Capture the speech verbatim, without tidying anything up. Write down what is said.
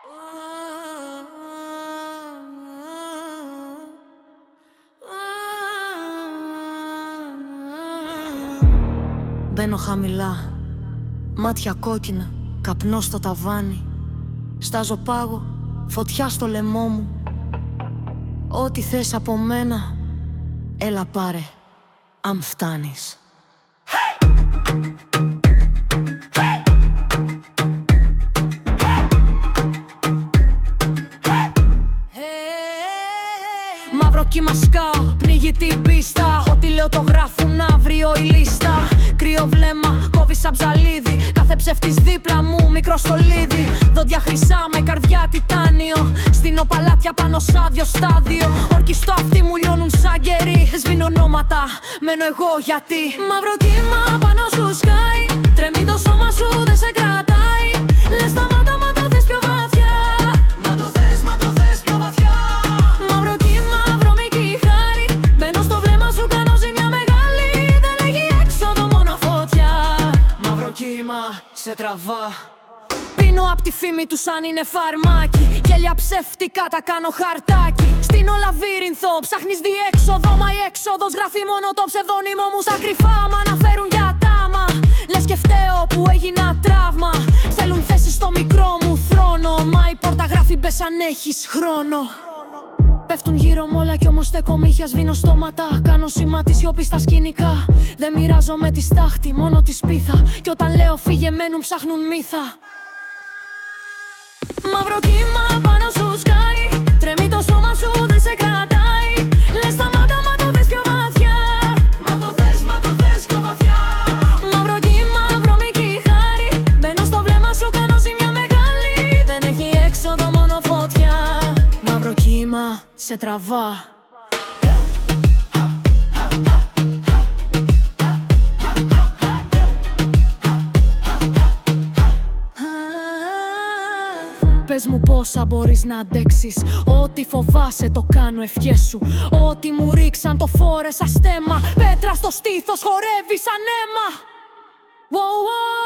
Μπαίνω χαμηλά, μάτια κόκκινα, καπνό στο ταβάνι. Στάζω πάγο, φωτιά στο λαιμό μου. Ό,τι θες από μένα, έλα πάρε, αν φτάνεις. Μαύρο κύμα σκάω, πνίγει την πίστα. Ό,τι λέω το γράφουν αύριο η λίστα. Κρύο βλέμμα, κόβει σαν ψαλίδι. Κάθε ψεύτης δίπλα μου, μικρό στολίδι. Δόντια χρυσά με καρδιά τιτάνιο. Στείνω παλάτια πάνω σ' άδειο στάδιο. Όρκοι στο αυτί μου λιώνουν σαν κερί. Σβήνω ονόματα, μένω εγώ γιατί. Μαύρο κύμα πάνω σου σκάει. Τρέμει το σώμα σου, δεν σε κρατάει. Λες σταμάτα, μα το θες πιο βαθιά. Μα το θες, μα το θες πιο βαθιά. Μαύρο κύμα, βρωμική χάρη. Μπαίνω στο βλέμμα σου, κάνω ζημιά μεγάλη. Δεν έχει έξοδο, μόνο φωτιά. Μαύρο κύμα, σε τραβά. Πίνω απ' τη φήμη του σαν είναι φαρμάκι. Γέλια ψεύτικα τα κάνω χαρτάκι. Στείνω λαβύρινθο, ψάχνεις διέξοδο. Μα η έξοδος γράφει μόνο το ψευδόνυμο μου. Στα κρυφά μ' αναφέρουν για τάμα. Λες και φταίω που έγινα τραύμα. Θέλουν θέση στο μικρό μου θρόνο. Μα η πόρτα γράφει μπες αν έχεις χρόνο. Πέφτουν γύρω μ' όλα κι όμως στέκω μύχια, σβήνω στόματα. Κάνω σήμα τη σιωπή στα σκηνικά. Δεν μοιράζομαι τη στάχτη, μόνο τη σπίθα. Κι όταν λέω φύγε μένουν, ψάχνουν μύθα. Μαύρο κύμα πάνω σου σκάει. Τρέμει το σώμα σου, δεν σε κρατάει. Λες σταμάτα, μα το θες πιο βαθιά. Μα το θες, μα το θες πιο βαθιά. Μαύρο κύμα, βρωμική χάρη. Μπαίνω στο βλέμμα σου, κάνω ζημιά μεγάλη. Δεν έχει έξοδο, μόνο φωτιά. Μαύρο κύμα, σε τραβά. Πες μου πόσα μπορείς να αντέξεις. Ό,τι φοβάσαι το κάνω ευχές σου. Ό,τι μου ρίξαν το φόρεσα στέμμα. Πέτρα στο στήθος χορεύει σαν αίμα. Wow, wow.